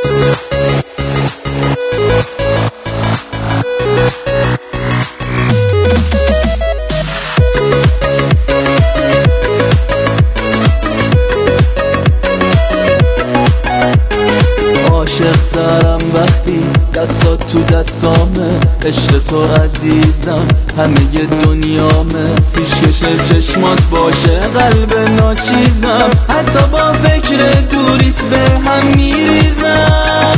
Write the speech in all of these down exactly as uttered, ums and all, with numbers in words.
عاشق‌ترم وقتی دستات تو دستامه، عشق تو عزیزم همه دنیامه، پیشکش چشمات باشه قلب ناچیزم، حتی با فکر دوریت به هم میریزم.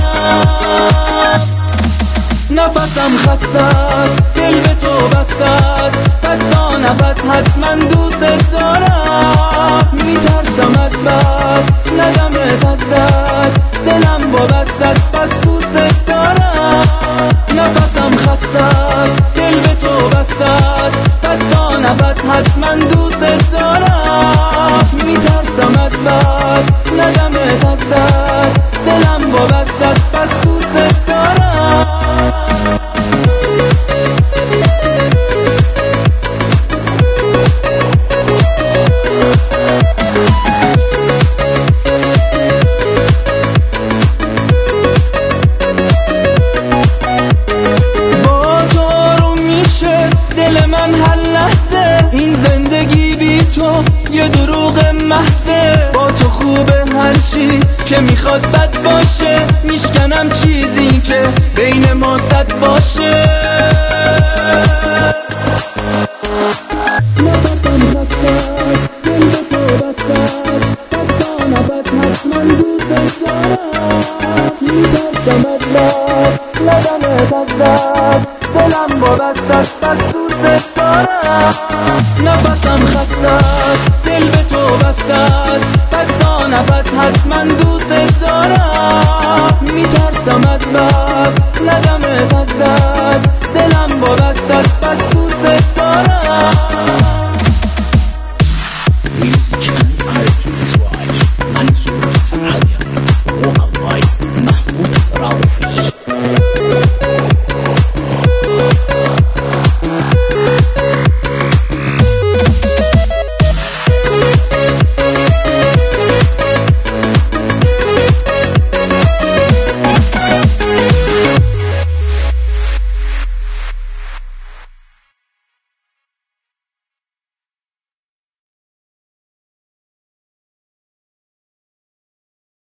نفسم خسته است، دل به تو بسته است، پس تا نفس هست من دوست دارم. میترسم از بس ندمت از دست، دلم وابسته است پس دوست دارم. نفسم خسته است، دل به تو بسته است، پس تا نفس هست من دوست دارم. میترسم از بس ندمت از دست، دلم وابسته است پس دوست دارم. این زندگی بی تو یه دروغ محضه، با تو خوبه هر چی که میخواد بد باشه، میشکنم چیزی که بین ما صد باشه. نفسم خسته است، دل به تو بسته است، پس تا نفس هست من دوست دارم. میترسم از دست ندمت از دست، دلم وابسته است پس دوست دارم. نفسم خسته است، دل به تو بسته است، پس تا نفس هست من دوست دارم. میترسم از بس